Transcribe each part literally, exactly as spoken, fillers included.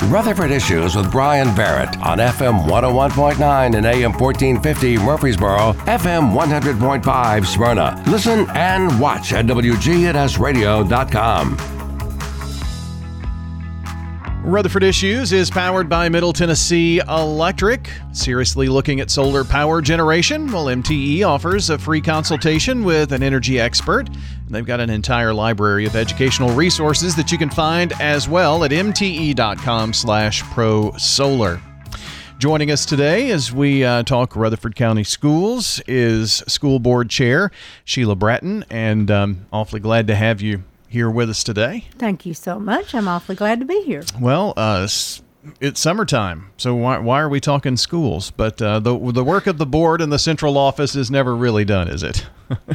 Rutherford Issues with Brian Barrett on F M one oh one point nine and A M fourteen fifty Murfreesboro, F M one hundred point five Smyrna. Listen and watch at W G N S radio dot com. Rutherford Issues is powered by Middle Tennessee Electric. Seriously looking at solar power generation? Well, M T E offers a free consultation with an energy expert. They've got an entire library of educational resources that you can find as well at M T E dot com slash pro solar. Joining us today as we uh, talk Rutherford County Schools is School Board Chair Sheila Bratton, and um, awfully glad to have you here with us today. Thank you so much. I'm awfully glad to be here. Well, uh, it's summertime, so why, why are we talking schools? But uh, the the work of the board and the central office is never really done, is it?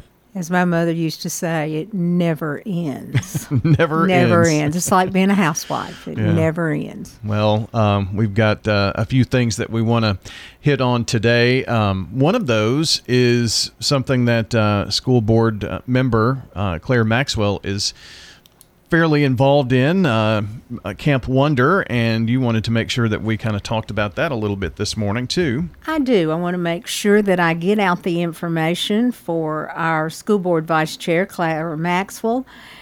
As my mother used to say, it never ends. never, never ends. ends. It's like being a housewife. It Yeah. never ends. Well, um, we've got uh, a few things that we want to hit on today. Um, one of those is something that uh, school board uh, member uh, Claire Maxwell is fairly involved in, uh, Camp Wonder, and you wanted to make sure that we kind of talked about that a little bit this morning, too. I do. I want to make sure that I get out the information for our school board vice chair, Claire Maxwell.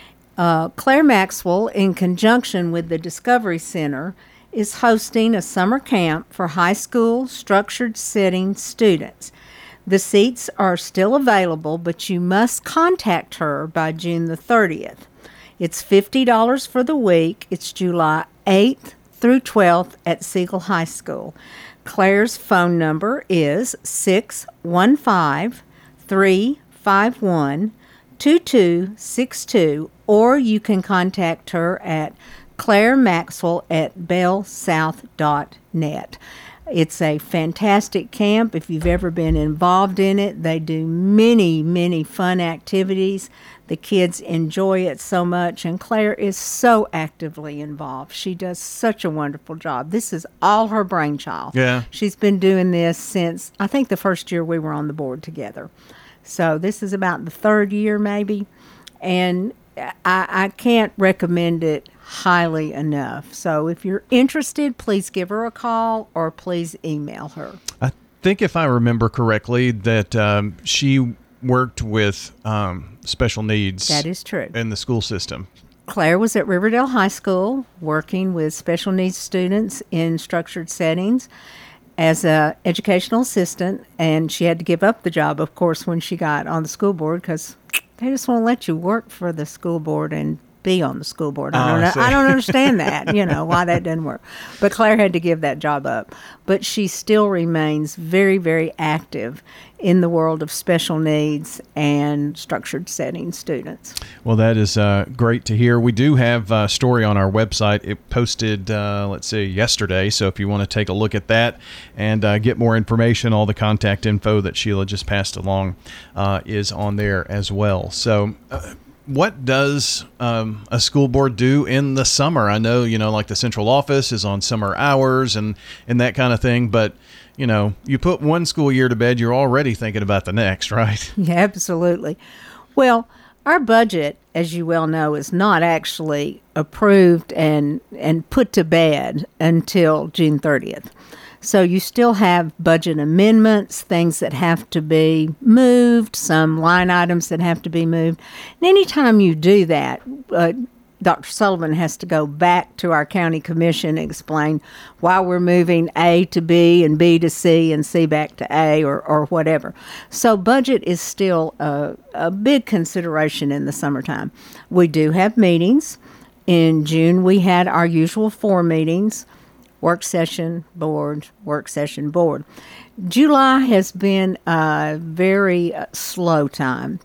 Uh, Claire Maxwell, in conjunction with the Discovery Center, is hosting a summer camp for high school structured setting students. The seats are still available, but you must contact her by June the thirtieth. It's fifty dollars for the week. It's July eighth through twelfth at Siegel High School. Claire's phone number is six one five, three five one, two two six two, or you can contact her at Claire Maxwell at bell south dot net. It's a fantastic camp. If you've ever been involved in it, they do many, many fun activities. The kids enjoy it so much, and Claire is so actively involved. She does such a wonderful job. This is all her brainchild. Yeah. She's been doing this since, I think, the first year we were on the board together. So this is about the third year, maybe, and I, I can't recommend it highly enough. So if you're interested, please give her a call or please email her. I think if I remember correctly that um, she worked with um, special needs. That is true. In the school system. Claire was at Riverdale High School working with special needs students in structured settings as an educational assistant, and she had to give up the job, of course, when she got on the school board because they just won't let you work for the school board and be on the school board. I don't, Oh, I know, I don't understand that, you know, why that didn't work. But Claire had to give that job up. But she still remains very, very active in the world of special needs and structured setting students. Well, that is uh, great to hear. We do have a story on our website. It posted, uh, let's see, yesterday. So if you want to take a look at that and uh, get more information, all the contact info that Sheila just passed along uh, is on there as well. So uh, what does um, a school board do in the summer? I know, you know, like the central office is on summer hours and, and that kind of thing, but you know, you put one school year to bed, you're already thinking about the next, right? Yeah, absolutely. Well, our budget, as you well know, is not actually approved and, and put to bed until June thirtieth. So you still have budget amendments, things that have to be moved, some line items that have to be moved. And anytime you do that, uh, Doctor Sullivan has to go back to our county commission and explain why we're moving A to B and B to C and C back to A or, or whatever. So budget is still a, a big consideration in the summertime. We do have meetings. In June, we had our usual four meetings, work session, board, work session, board. July has been a very uh, slow time.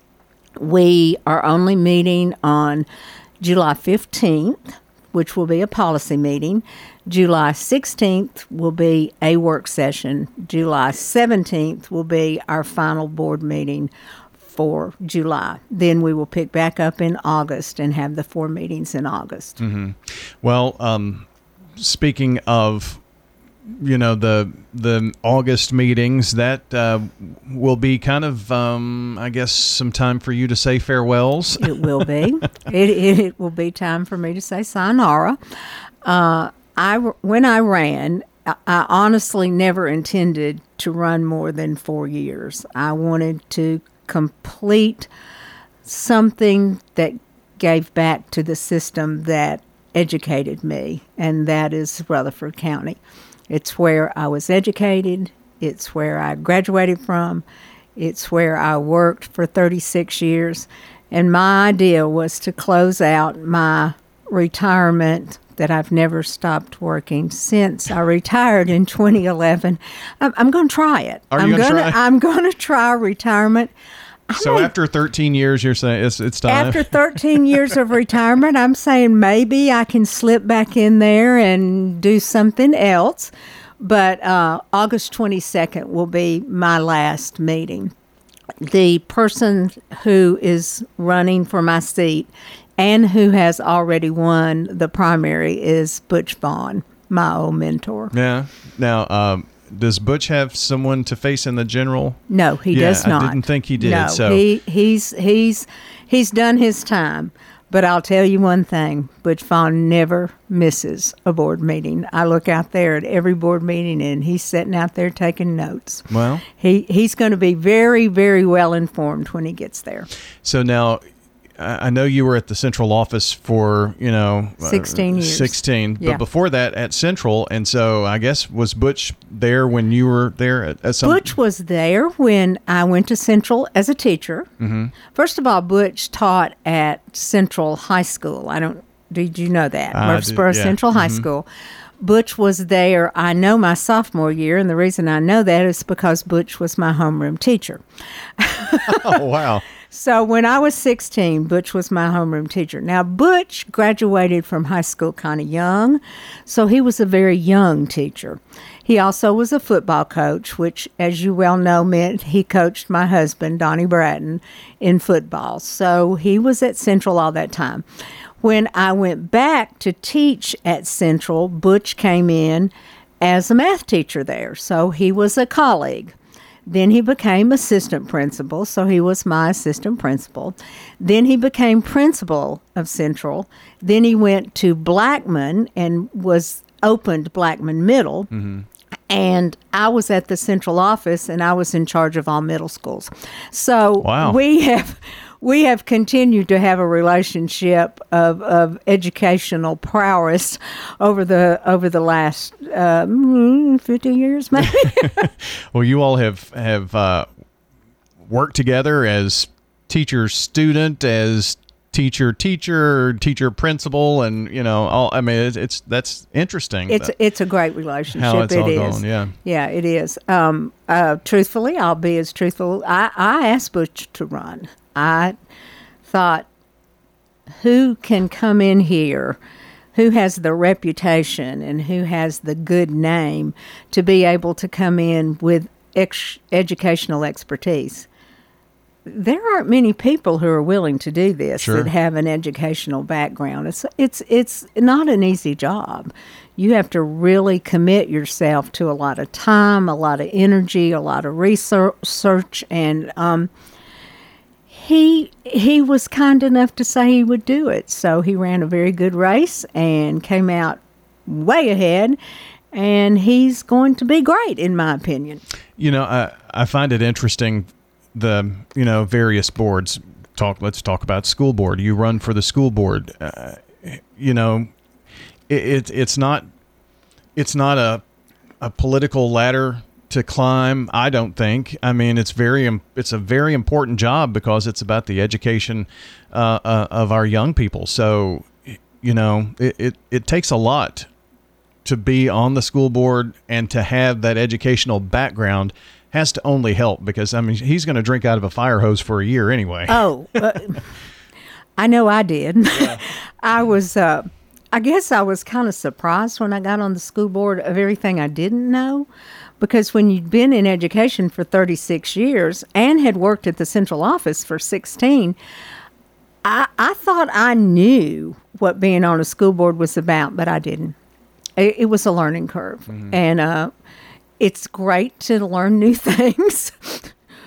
We are only meeting on July fifteenth, which will be a policy meeting. July sixteenth will be a work session. July seventeenth will be our final board meeting for July. Then we will pick back up in August and have the four meetings in August. Mm-hmm. Well, um, speaking of, you know, the the August meetings, that uh, will be kind of, um, I guess, some time for you to say farewells. It will be. it, it, it will be time for me to say sayonara. Uh, I when I ran, I, I honestly never intended to run more than four years. I wanted to complete something that gave back to the system that educated me, and that is Rutherford County. It's where I was educated. It's where I graduated from. It's where I worked for thirty-six years. And my idea was to close out my retirement that I've never stopped working since I retired in twenty eleven. I'm, I'm going to try it. Are I'm you going to gonna, try? I'm going to try retirement. So may, after thirteen years, you're saying it's it's time? After thirteen years of retirement, I'm saying maybe I can slip back in there and do something else. But uh, August twenty-second will be my last meeting. The person who is running for my seat and who has already won the primary is Butch Vaughn, my old mentor. Yeah. Now, um, does Butch have someone to face in the general? No, he yeah, does not. I didn't think he did. No, so he he's he's he's done his time. But I'll tell you one thing: Butch Vaughn never misses a board meeting. I look out there at every board meeting, and he's sitting out there taking notes. Well, he he's going to be very, very well informed when he gets there. So now, I know you were at the central office for, you know, sixteen uh, years. sixteen, Yeah. but before that at Central, and so I guess was Butch there when you were there at, at some? Butch was there when I went to Central as a teacher. Mm-hmm. First of all, Butch taught at Central High School. I don't. Did you know that? I Murfreesboro did, yeah. Central High Mhm. School. Butch was there, I know, my sophomore year, and the reason I know that is because Butch was my homeroom teacher. Oh, wow. So when I was sixteen, Butch was my homeroom teacher. Now, Butch graduated from high school kind of young, so he was a very young teacher. He also was a football coach, which, as you well know, meant he coached my husband, Donnie Bratton, in football. So he was at Central all that time. When I went back to teach at Central, Butch came in as a math teacher there, so he was a colleague. Then he became assistant principal, so he was my assistant principal. Then he became principal of Central. Then he went to Blackman and was opened Blackman Middle. Mm-hmm. And I was at the Central office, and I was in charge of all middle schools. So Wow. we have we have continued to have a relationship of, of educational prowess over the over the last um, fifty years, maybe. Well, you all have have uh, worked together as teacher student, as teacher teacher, teacher principal, and you know, all. I mean, it's, it's that's interesting. It's it's a great relationship. How it's It all is. going, yeah. Yeah, it is. Um, uh, truthfully, I'll be as truthful. I, I asked Butch to run. I thought, who can come in here, who has the reputation and who has the good name to be able to come in with ex- educational expertise? There aren't many people who are willing to do this Sure. that have an educational background. It's it's it's not an easy job. You have to really commit yourself to a lot of time, a lot of energy, a lot of research, and um, he he was kind enough to say he would do it. So he ran a very good race and came out way ahead, and he's going to be great, in my opinion. You know, I I find it interesting. The you know various boards talk. Let's talk about school board. You run for the school board. Uh, you know, it, it it's not it's not a a political ladder to climb. I don't think. I mean, it's very it's a very important job because it's about the education uh, uh, of our young people. So you know, it, it it takes a lot to be on the school board and to have that educational background. Has to only help because, I mean, he's going to drink out of a fire hose for a year anyway. Oh, uh, I know I did. Yeah. I was, uh, I guess I was kind of surprised when I got on the school board of everything I didn't know, because when you'd been in education for thirty-six years and had worked at the central office for sixteen, I, I thought I knew what being on a school board was about, but I didn't. It, it was a learning curve. Mm-hmm. And, uh, it's great to learn new things,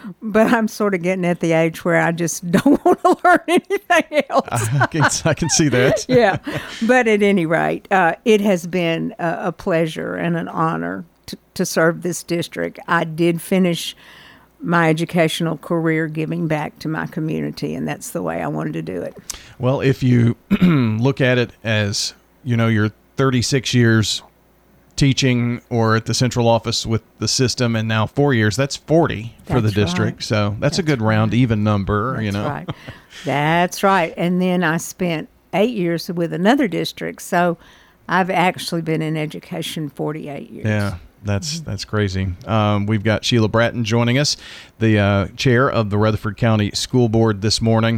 but I'm sort of getting at the age where I just don't want to learn anything else. I can, I can see that. Yeah. But at any rate, uh, it has been a, a pleasure and an honor to, to serve this district. I did finish my educational career giving back to my community, and that's the way I wanted to do it. Well, if you look at it as, you know, you're thirty-six years teaching or at the central office with the system, and now four years, that's forty for the That's district. right. So that's, That's a good round, right. even number, That's you know. right. That's right. And then I spent eight years with another district, so I've actually been in education forty-eight years. Yeah. That's that's crazy. Um, we've got Sheila Bratton joining us, the uh, chair of the Rutherford County School Board this morning.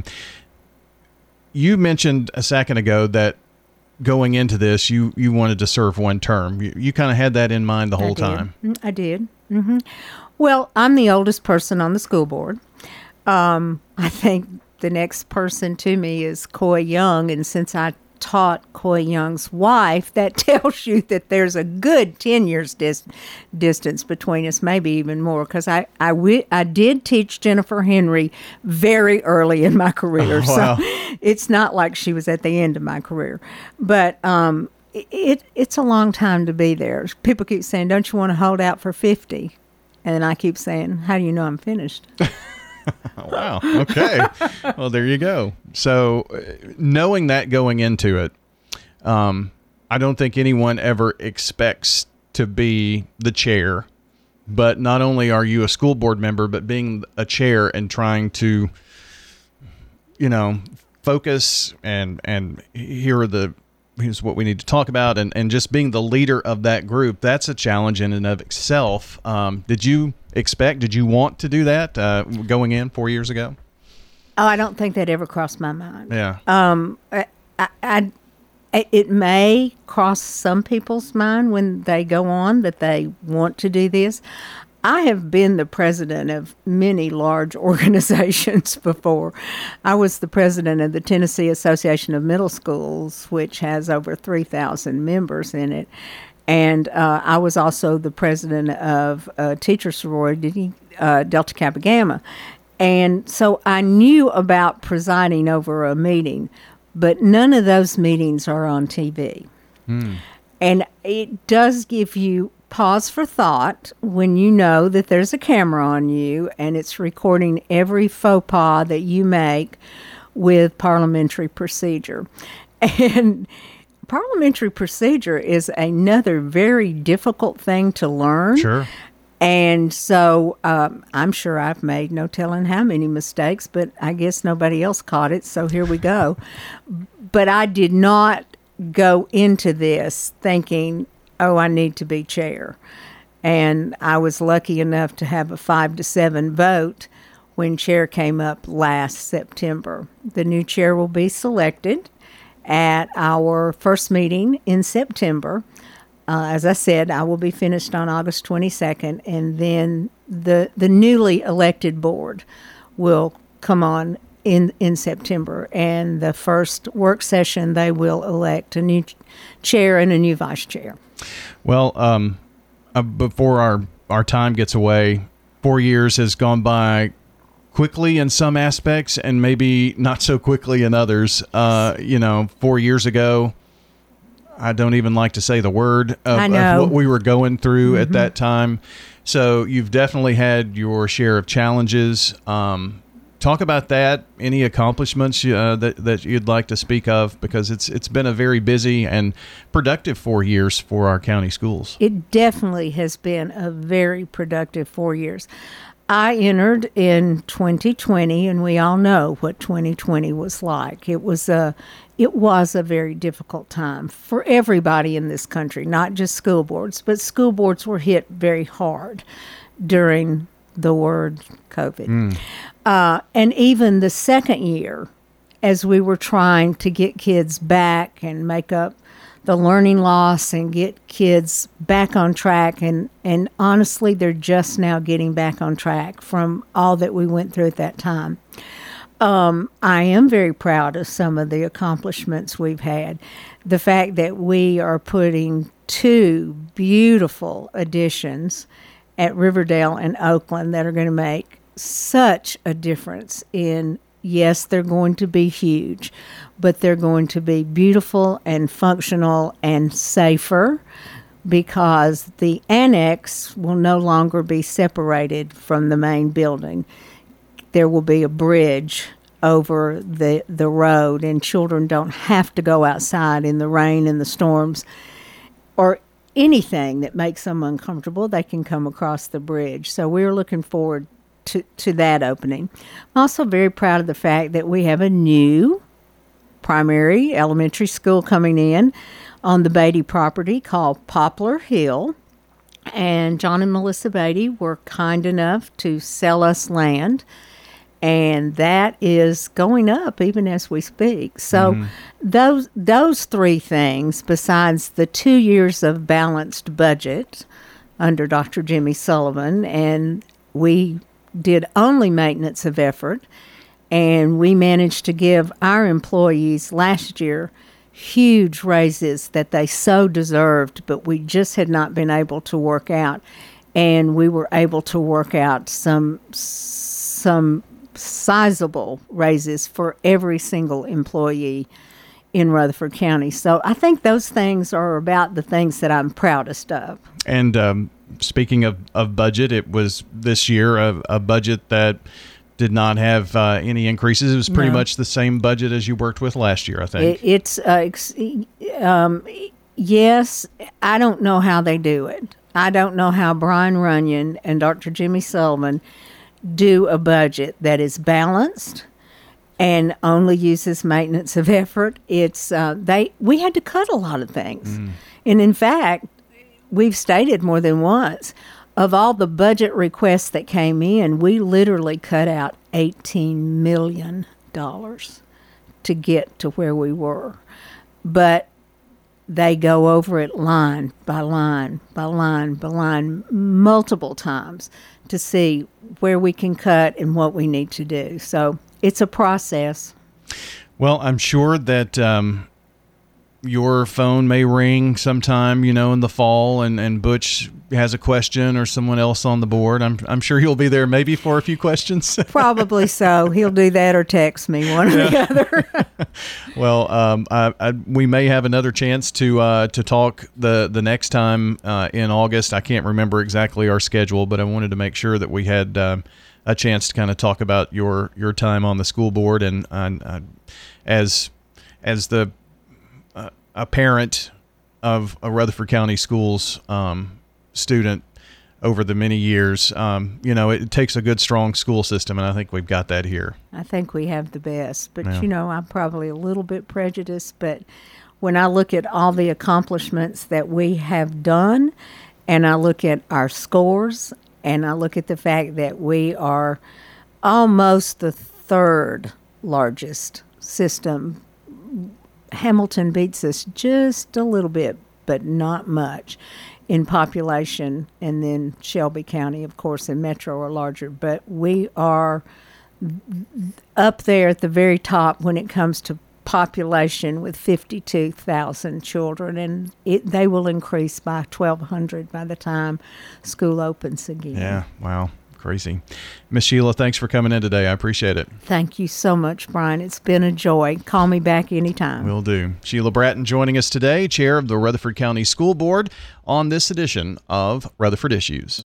You mentioned a second ago that going into this, you, you wanted to serve one term. You, you kind of had that in mind the whole I did. time. Mm, I did. hmm Well, I'm the oldest person on the school board. Um, I think the next person to me is Coy Young, and since I taught Coy Young's wife, that tells you that there's a good ten years dis- distance between us, maybe even more, because I, I, w- I did teach Jennifer Henry very early in my career. Oh, wow. So it's not like she was at the end of my career. But um, it it's a long time to be there. People keep saying, don't you want to hold out for fifty? And I keep saying, how do you know I'm finished? Oh, wow. Okay. Well, there you go. So uh, knowing that going into it, um, I don't think anyone ever expects to be the chair. But not only are you a school board member, but being a chair and trying to, you know, focus and, and here are the, here's what we need to talk about, and, and just being the leader of that group, that's a challenge in and of itself. Um, did you expect, did you want to do that uh, going in four years ago? Oh, I don't think that ever crossed my mind. Yeah. Um, I, I, I, it may cross some people's mind when they go on that they want to do this. I have been the president of many large organizations before. I was the president of the Tennessee Association of Middle Schools, which has over three thousand members in it. And uh, I was also the president of a teacher sorority, uh, Delta Kappa Gamma. And so I knew about presiding over a meeting, but none of those meetings are on T V. Mm. And it does give you pause for thought when you know that there's a camera on you and it's recording every faux pas that you make with parliamentary procedure. And parliamentary procedure is another very difficult thing to learn. Sure. And so um, I'm sure I've made no telling how many mistakes, but I guess nobody else caught it, so here we go. But I did not go into this thinking, oh, I need to be chair. And I was lucky enough to have a five to seven vote when chair came up last September. The new chair will be selected at our first meeting in September. Uh, as I said, I will be finished on August twenty-second, and then the the newly elected board will come on in, in September. And the first work session, they will elect a new chair and a new vice chair. Well, um, uh, before our, our time gets away, four years has gone by quickly in some aspects and maybe not so quickly in others. Uh, you know, four years ago, I don't even like to say the word of, I know. of what we were going through Mm-hmm. at that time. So you've definitely had your share of challenges. Um, talk about that. Any accomplishments uh, that that you'd like to speak of, because it's it's been a very busy and productive four years for our county schools. It definitely has been a very productive four years. I entered in twenty twenty, and we all know what twenty twenty was like. It was a, it was a very difficult time for everybody in this country, not just school boards, but school boards were hit very hard during the word COVID. Mm. Uh, and even the second year, as we were trying to get kids back and make up the learning loss and get kids back on track. And, and honestly, they're just now getting back on track from all that we went through at that time. Um, I am very proud of some of the accomplishments we've had. The fact that we are putting two beautiful additions at Riverdale and Oakland that are going to make such a difference in, yes, they're going to be huge, but they're going to be beautiful and functional and safer, because the annex will no longer be separated from the main building. There will be a bridge over the the road, and children don't have to go outside in the rain and the storms or anything that makes them uncomfortable. They can come across the bridge. So we're looking forward to, to that opening. I'm also very proud of the fact that we have a new primary elementary school coming in on the Beatty property called Poplar Hill. And John and Melissa Beatty were kind enough to sell us land, and that is going up even as we speak. So mm-hmm. those those three things, besides the two years of balanced budget under Doctor Jimmy Sullivan, and we did only maintenance of effort, and we managed to give our employees last year huge raises that they so deserved, but we just had not been able to work out. And we were able to work out some some sizable raises for every single employee in Rutherford County. So I think those things are about the things that I'm proudest of. And um, speaking of, of budget, it was this year a, a budget that did not have uh, any increases. It was pretty no. much the same budget as you worked with last year, I think. It, it's, uh, ex- um, yes, I don't know how they do it. I don't know how Brian Runyon and Doctor Jimmy Sullivan do a budget that is balanced and only uses maintenance of effort. It's uh, they we had to cut a lot of things. Mm. And in fact, we've stated more than once, of all the budget requests that came in, we literally cut out eighteen million dollars to get to where we were. But they go over it line by line, by line, by line, multiple times to see where we can cut and what we need to do. So it's a process. Well, I'm sure that um, your phone may ring sometime, you know, in the fall, and, and Butch has a question or someone else on the board. I'm I'm sure he'll be there maybe for a few questions. Probably so. He'll do that or text me, one or yeah. the other. Well, um, I, I, we may have another chance to uh, to talk the the next time uh, in August. I can't remember exactly our schedule, but I wanted to make sure that we had um, a chance to kind of talk about your your time on the school board, and uh, as as the uh, a parent of a Rutherford County Schools um, student over the many years. Um, you know, it takes a good, strong school system, and I think we've got that here. I think we have the best. But, yeah. you know, I'm probably a little bit prejudiced, but when I look at all the accomplishments that we have done, and I look at our scores, and I look at the fact that we are almost the third largest system. Hamilton beats us just a little bit, but not much in population, and then Shelby County, of course, and Metro are larger, but we are up there at the very top when it comes to population with fifty-two thousand children, and it, they will increase by twelve hundred by the time school opens again. Yeah, wow, crazy. Miss Sheila, thanks for coming in today. I appreciate it. Thank you so much, Brian. It's been a joy. Call me back anytime. Will do. Sheila Bratton joining us today, chair of the Rutherford County School Board, on this edition of Rutherford Issues.